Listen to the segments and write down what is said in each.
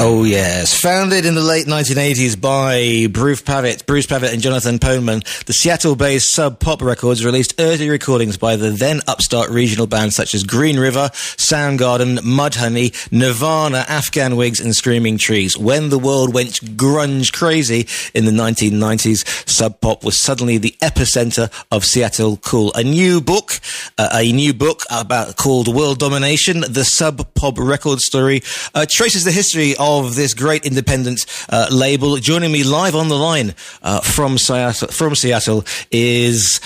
Oh, yes. Founded in the late 1980s by Bruce Pavitt and Jonathan Poneman, the Seattle-based Sub Pop Records released early recordings by the then upstart regional bands such as Green River, Soundgarden, Mudhoney, Nirvana, Afghan Wigs, and Screaming Trees. When the world went grunge crazy in the 1990s, Sub Pop was suddenly the epicenter of Seattle cool. A new book called World Domination, the Sub Pop Record Story, traces the history of this great independent label. Joining me live on the line from Seattle is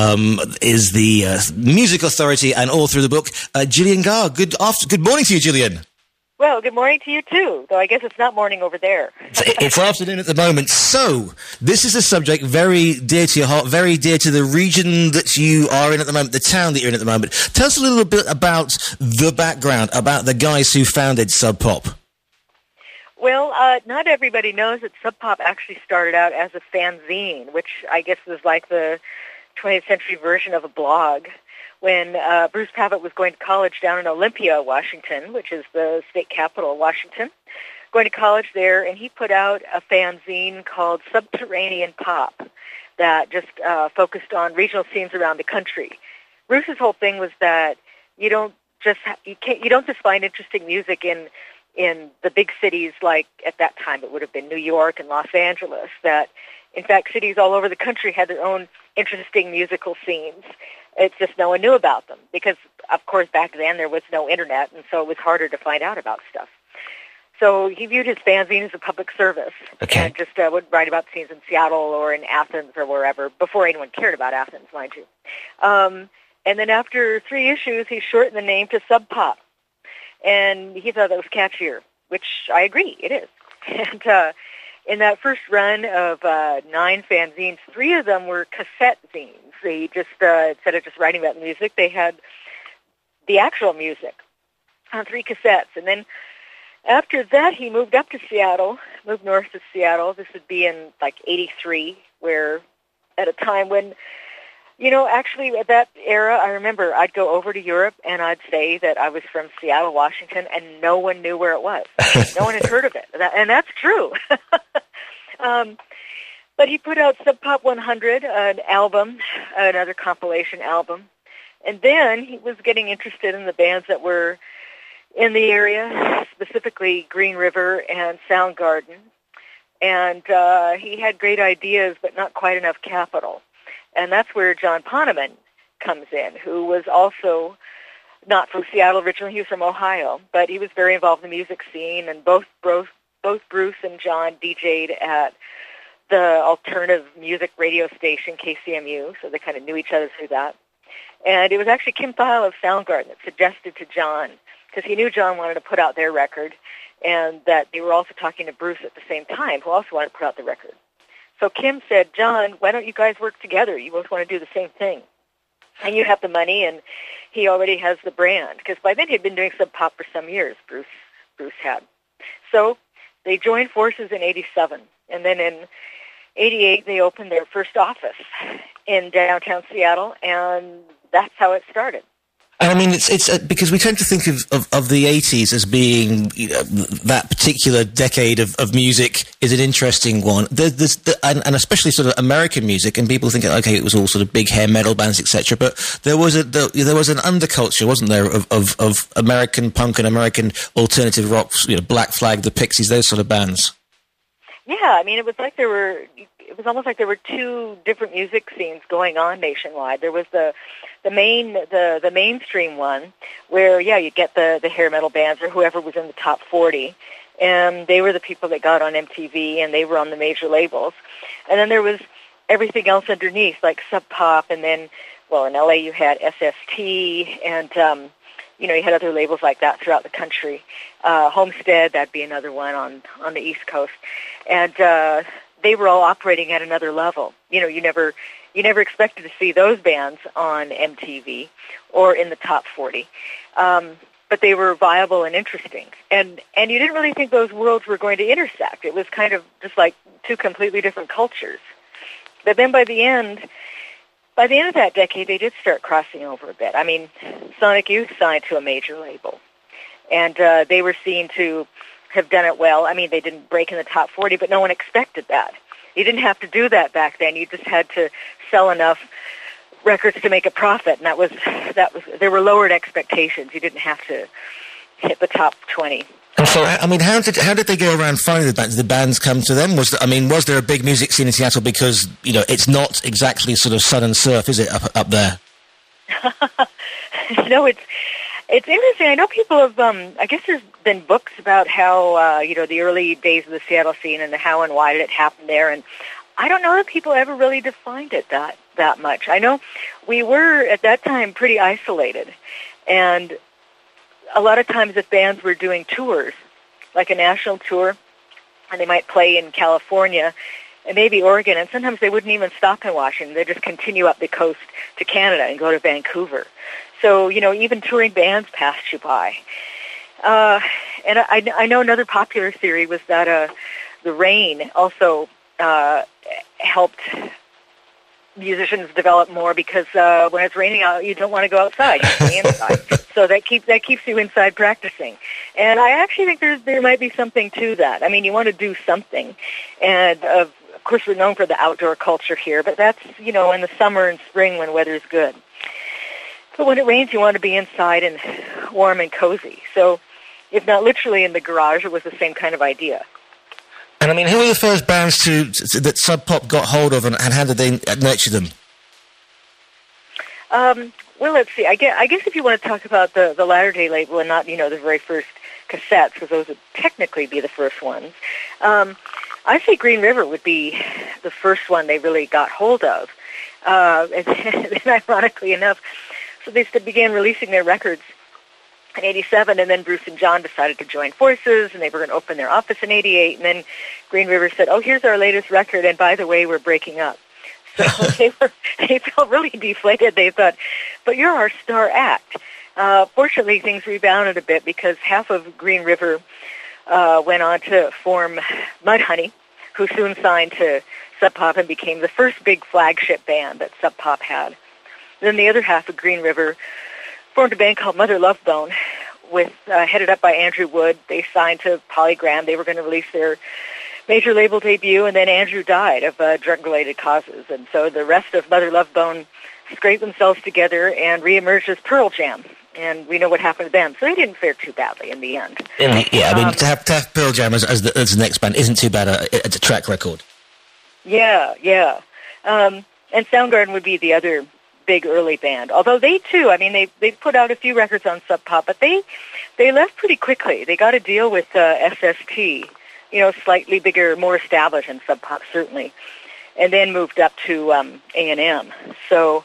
the music authority and author of the book, Gillian Garr. Good morning to you, Gillian. Well, good morning to you too, though I guess it's not morning over there. It's afternoon at the moment. So, this is a subject very dear to your heart, very dear to the region that you are in at the moment, the town that you're in at the moment. Tell us a little bit about the background, about the guys who founded Sub Pop. Well, not everybody knows that Sub Pop actually started out as a fanzine, which I guess was like the 20th century version of a blog. When Bruce Pavitt was going to college down in Olympia, Washington, which is the state capital of Washington, going to college there, and he put out a fanzine called Subterranean Pop that just focused on regional scenes around the country. Bruce's whole thing was that you don't just find interesting music in the big cities, like at that time it would have been New York and Los Angeles, that in fact cities all over the country had their own interesting musical scenes. It's just no one knew about them because, of course, back then there was no internet, and so it was harder to find out about stuff. So he viewed his fanzine as a public service, and just would write about scenes in Seattle or in Athens or wherever, before anyone cared about Athens, mind you. And then after 3 issues, he shortened the name to Sub Pop. And he thought that was catchier, which I agree, it is. And in that first run of 9 fanzines, 3 of them were cassette zines. They just, instead of just writing about music, they had the actual music on 3 cassettes. And then after that, he moved up to Seattle, moved north to Seattle. This would be in, like, 83, where at a time when, you know, actually at that era, I remember I'd go over to Europe and I'd say that I was from Seattle, Washington, and no one knew where it was. No one had heard of it. And that's true. But he put out Sub Pop 100, an album, another compilation album. And then he was getting interested in the bands that were in the area, specifically Green River and Soundgarden. And he had great ideas, but not quite enough capital. And that's where John Poneman comes in, who was also not from Seattle originally. He was from Ohio, but he was very involved in the music scene, and both Bruce and John DJ'd at the alternative music radio station, KCMU, so they kind of knew each other through that. And it was actually Kim Thile of Soundgarden that suggested to John, because he knew John wanted to put out their record, and that they were also talking to Bruce at the same time, who also wanted to put out the record. So Kim said, John, why don't you guys work together? You both want to do the same thing. And you have the money, and he already has the brand. Because by then he'd been doing Sub Pop for some years, Bruce had. So they joined forces in 87. And then in 88, they opened their first office in downtown Seattle, and that's how it started. And I mean, it's because we tend to think of the 80s as being, you know, that particular decade of music is an interesting one. And especially sort of American music, and people think, okay, it was all sort of big hair metal bands, etc. But there was an underculture, wasn't there, of American punk and American alternative rock, you know, Black Flag, the Pixies, those sort of bands. Yeah, I mean, it was almost like there were 2 different music scenes going on nationwide. There was the mainstream one where, yeah, you get the hair metal bands or whoever was in the top 40, and they were the people that got on MTV, and they were on the major labels. And then there was everything else underneath, like Sub Pop, and then, well, in LA you had SST, and you know, you had other labels like that throughout the country. Homestead, that'd be another one on the East Coast. And they were all operating at another level. You know, you never expected to see those bands on MTV or in the top 40. But they were viable and interesting. And you didn't really think those worlds were going to intersect. It was kind of just like 2 completely different cultures. But then by the end of that decade, they did start crossing over a bit. I mean, Sonic Youth signed to a major label. And they were seen to have done it well. I mean, they didn't break in the top 40, but no one expected that. You didn't have to do that back then. You just had to sell enough records to make a profit, and that was there were lowered expectations. You didn't have to hit the top 20. And so, I mean, how did they go around finding the bands? Did the bands come to them? Was there a big music scene in Seattle? Because, you know, it's not exactly sort of sun and surf, is it, up there? You know, it's interesting. I know people have, I guess there's been books about how, you know, the early days of the Seattle scene and the how and why did it happen there. And I don't know that people ever really defined it that much. I know we were, at that time, pretty isolated. And a lot of times if bands were doing tours, like a national tour, and they might play in California and maybe Oregon, and sometimes they wouldn't even stop in Washington. They'd just continue up the coast to Canada and go to Vancouver. So, you know, even touring bands passed you by. And I know another popular theory was that the rain also helped musicians develop more, because when it's raining out, you don't want to go outside. You stay inside. So that keeps you inside practicing. And I actually think there might be something to that. I mean, you want to do something. And of course, we're known for the outdoor culture here, but that's, you know, in the summer and spring when weather's good. But when it rains, you want to be inside and warm and cozy. So if not literally in the garage, it was the same kind of idea. And I mean, who were the first bands that Sub Pop got hold of, and how did they nurture them? Well, let's see. I guess if you want to talk about the latter-day label and not, you know, the very first cassettes, because those would technically be the first ones, I say Green River would be the first one they really got hold of. And ironically enough, so they began releasing their records in 87, and then Bruce and John decided to join forces, and they were going to open their office in 88, and then Green River said, oh, here's our latest record, and by the way, we're breaking up. So they felt really deflated. They thought, but you're our star act. Fortunately, things rebounded a bit, because half of Green River went on to form Mudhoney, who soon signed to Sub Pop and became the first big flagship band that Sub Pop had. Then the other half of Green River formed a band called Mother Love Bone, headed up by Andrew Wood. They signed to Polygram. They were going to release their major label debut, and then Andrew died of drug-related causes. And so the rest of Mother Love Bone scraped themselves together and reemerged as Pearl Jam. And we know what happened to them. So they didn't fare too badly in the end. Yeah, I mean, to have Pearl Jam as the next band isn't too bad. It's a track record. Yeah. And Soundgarden would be the other big early band. Although they too, I mean, they put out a few records on Sub Pop, but they left pretty quickly. They got a deal with SST, you know, slightly bigger, more established than Sub Pop certainly, and then moved up to A&M. So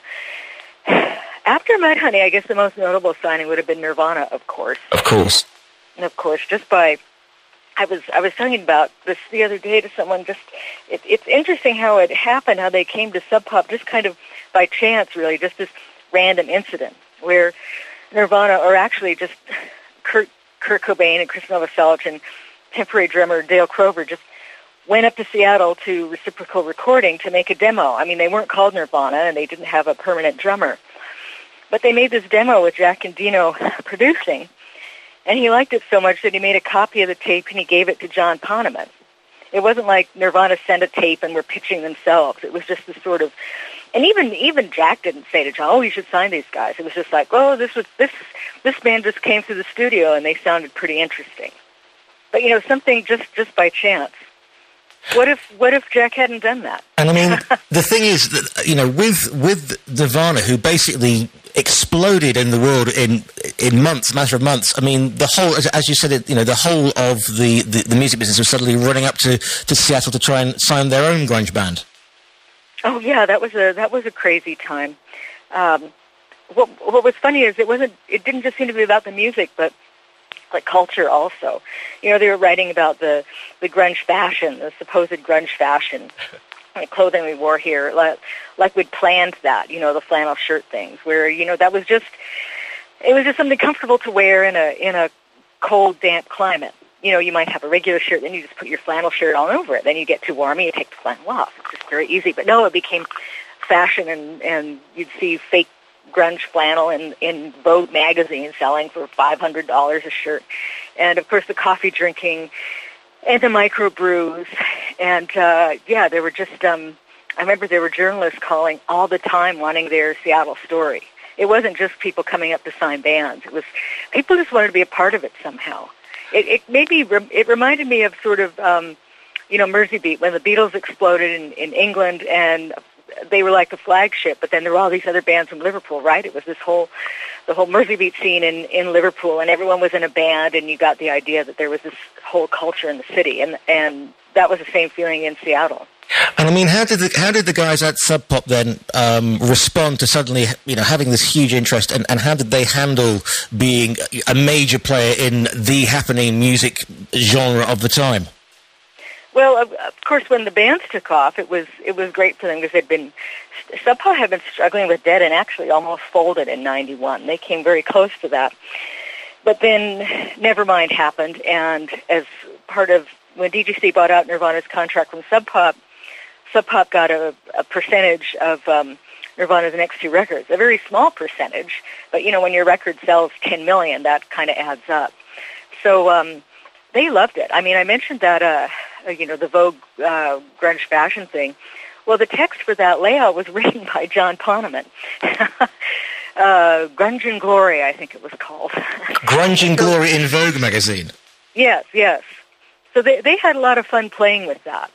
after Mudhoney, I guess the most notable signing would have been Nirvana, of course. Of course. And of course, just by I was talking about this the other day to someone. It's interesting how it happened, how they came to Sub Pop, just kind of by chance, really, just this random incident where Nirvana, or actually just Kurt Cobain and Chris Novoselic and temporary drummer Dale Crover just went up to Seattle to Reciprocal Recording to make a demo. I mean, they weren't called Nirvana, and they didn't have a permanent drummer. But they made this demo with Jack Endino producing, and he liked it so much that he made a copy of the tape and he gave it to John Poneman. It wasn't like Nirvana sent a tape and were pitching themselves. It was just this sort of, and even Jack didn't say to John, "Oh, you should sign these guys." It was just like, "Oh, this band just came through the studio and they sounded pretty interesting." But you know, something just by chance. What if Jack hadn't done that? And I mean, the thing is that, you know, with Nirvana, who basically exploded in the world in months, a matter of months. I mean, the whole, as you said, the whole of the music business was suddenly running up to Seattle to try and sign their own grunge band. Oh yeah, that was a crazy time. What was funny is it didn't just seem to be about the music, but like culture also. You know, they were writing about the grunge fashion, the supposed grunge fashion, the clothing we wore here, like we'd planned that, you know, the flannel shirt things, where, you know, it was just something comfortable to wear in a cold, damp climate. You know, you might have a regular shirt, then you just put your flannel shirt all over it. Then you get too warm and you take the flannel off. It's just very easy. But no, it became fashion, and you'd see fake grunge flannel in Vogue magazine selling for $500 a shirt. and of course the coffee drinking and the microbrews. And there were just, I remember there were journalists calling all the time wanting their Seattle story. It wasn't just people coming up to sign bands. It was people just wanted to be a part of it somehow. It reminded me of sort of, Mersey Beat, when the Beatles exploded in England, and they were like the flagship, but then there were all these other bands from Liverpool, right? It was the whole Mersey Beat scene in Liverpool, and everyone was in a band, and you got the idea that there was this whole culture in the city, and that was the same feeling in Seattle. And I mean, how did the guys at Sub Pop then respond to suddenly, having this huge interest, and how did they handle being a major player in the happening music genre of the time? Well, of course, when the bands took off, it was great for them because Sub Pop had been struggling with debt and actually almost folded in '91. They came very close to that, but then Nevermind happened, and as part of when DGC bought out Nirvana's contract from Sub Pop got a percentage of Nirvana's next two records, a very small percentage, but when your record sells 10 million, that kind of adds up. So they loved it. I mean, I mentioned that the Vogue grunge fashion thing. Well, the text for that layout was written by John Poneman. Grunge and Glory, I think it was called. Grunge and Glory in Vogue magazine. Yes. So they had a lot of fun playing with that.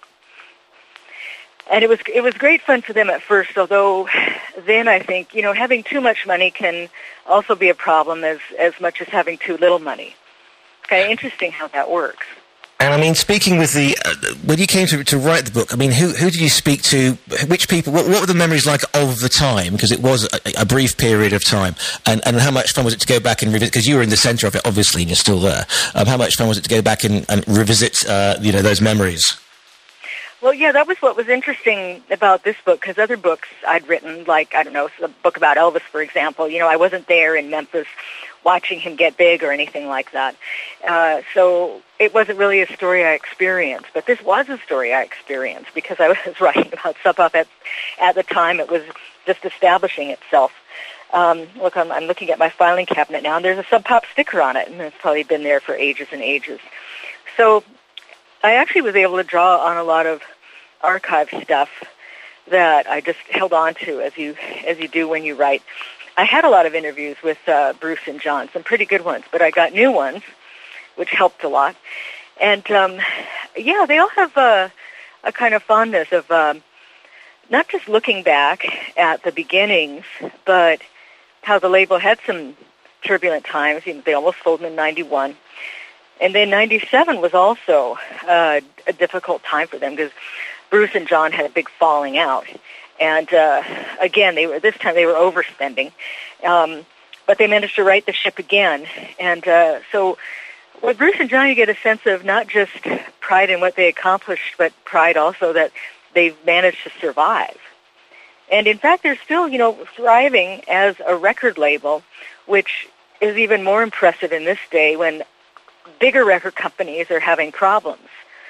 And it was great fun for them at first, although then I think, having too much money can also be a problem as much as having too little money. It's kind of interesting how that works. And I mean, speaking with when you came to write the book, I mean, who did you speak to? Which people? What were the memories like of the time? Because it was a brief period of time. And how much fun was it to go back and revisit? Because you were in the centre of it, obviously, and you're still there. How much fun was it to go back and revisit, those memories? Well, yeah, that was what was interesting about this book, because other books I'd written, like, I don't know, a book about Elvis, for example, I wasn't there in Memphis watching him get big or anything like that. So it wasn't really a story I experienced, but this was a story I experienced because I was writing about Sub Pop at the time. It was just establishing itself. Look, I'm looking at my filing cabinet now, and there's a Sub Pop sticker on it, and it's probably been there for ages and ages. So I actually was able to draw on a lot of archive stuff that I just held on to as you do when you write. I had a lot of interviews with Bruce and John, some pretty good ones, but I got new ones, which helped a lot. And they all have a kind of fondness of not just looking back at the beginnings, but how the label had some turbulent times. They almost folded in '91. And then '97 was also a difficult time for them because Bruce and John had a big falling out. And again, this time they were overspending. But they managed to right the ship again. And so with Bruce and John, you get a sense of not just pride in what they accomplished, but pride also that they've managed to survive. And in fact, they're still, thriving as a record label, which is even more impressive in this day when bigger record companies are having problems.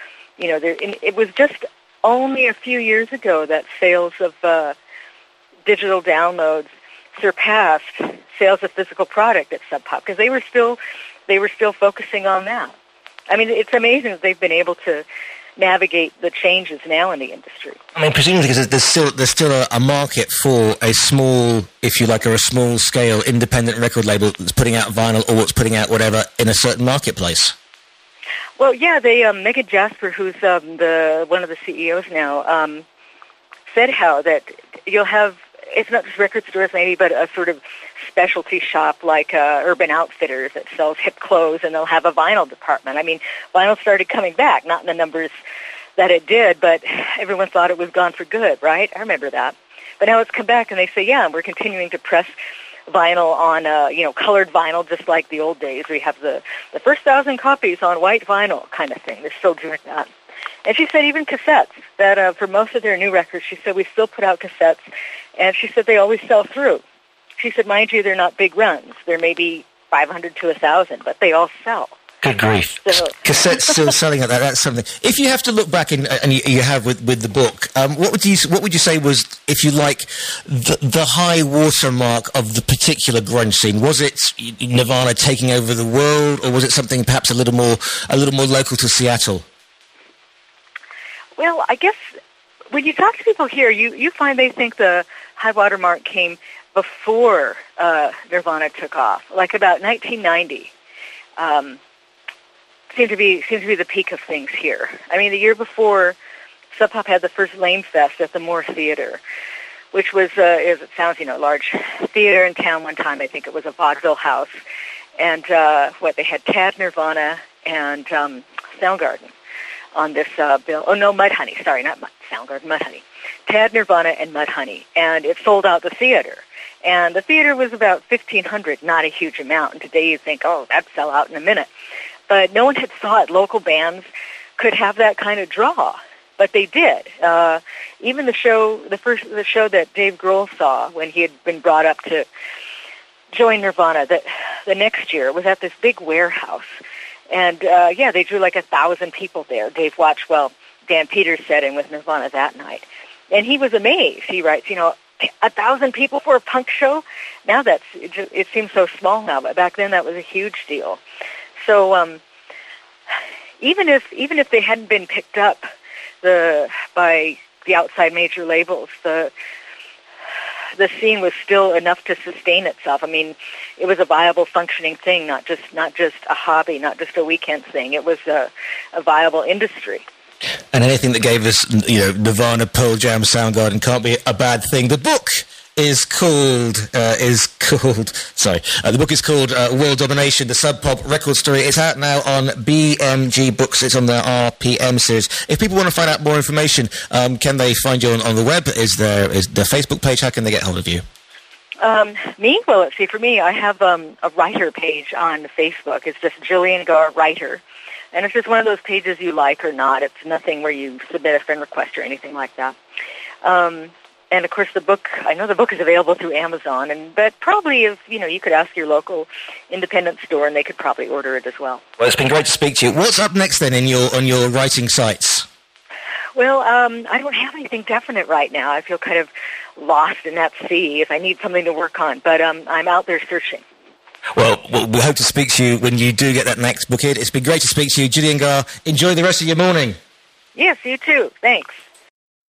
It was just only a few years ago that sales of digital downloads surpassed sales of physical product at Sub Pop because they were still focusing on that. I mean, it's amazing that they've been able to navigate the changes now in the industry. I mean, presumably because there's still a market for a small, if you like, or a small scale independent record label that's putting out vinyl or what's putting out whatever in a certain marketplace. Well, yeah, Megan Jasper, who's one of the CEOs now, said how that you'll have, it's not just record stores maybe, but a sort of specialty shop like Urban Outfitters that sells hip clothes, and they'll have a vinyl department. I mean, vinyl started coming back, not in the numbers that it did, but everyone thought it was gone for good, right? I remember that. But now it's come back, and they say, yeah, we're continuing to press vinyl on, colored vinyl, just like the old days. We have the first 1,000 copies on white vinyl kind of thing. They're still doing that. And she said even cassettes, that for most of their new records, she said we still put out cassettes, and she said they always sell through. She said, mind you, they're not big runs. They're maybe 500 to 1,000, but they all sell. Good grief. So, Cassettes still selling at that. That's something. If you have to look back, and you have with the book, what would you say was, if you like, the high watermark of the particular grunge scene? Was it Nirvana taking over the world, or was it something perhaps a little more local to Seattle? well, I guess when you talk to people here, you find they think the high watermark came before Nirvana took off, like about 1990. Seemed to be the peak of things here. I mean, the year before, Sub Pop had the first Lame Fest at the Moore Theater, which was, as it sounds, a large theater in town one time. I think it was a vaudeville house. And they had Tad, Nirvana, and Soundgarden on this bill. Oh, no, Mudhoney. Sorry, not Soundgarden, Mudhoney. Tad, Nirvana, and Mudhoney. And it sold out the theater. And the theater was about 1,500, not a huge amount. And today you think, oh, that'd sell out in a minute. But no one had thought local bands could have that kind of draw, but they did. Even the show that Dave Grohl saw when he had been brought up to join Nirvana, the next year, was at this big warehouse, and they drew like 1,000 people there. Dave watched Dan Peters set in with Nirvana that night, and he was amazed. He writes, 1,000 people for a punk show. Now it seems so small now, but back then that was a huge deal. So even if they hadn't been picked up by the outside major labels, the scene was still enough to sustain itself. I mean, it was a viable, functioning thing, not just a hobby, not just a weekend thing. It was a viable industry. And anything that gave us, Nirvana, Pearl Jam, Soundgarden can't be a bad thing. The book is called World Domination, the Sub Pop record story. It's out now on BMG Books. It's on the RPM series. If people want to find out more information, can they find you on the web? Is the Facebook page? How can they get hold of you? Me? Well, let's see. For me, I have a writer page on Facebook. It's just Jillian Garr Writer. And it's just one of those pages you like or not. It's nothing where you submit a friend request or anything like that. And of course, I know the book is available through Amazon, but probably if, you could ask your local independent store and they could probably order it as well. Well, it's been great to speak to you. What's up next then on your writing sites? Well, I don't have anything definite right now. I feel kind of lost in that sea if I need something to work on, but I'm out there searching. Well, we hope to speak to you when you do get that next book in. It's been great to speak to you, Jillian Garr. Enjoy the rest of your morning. Yes, you too. Thanks.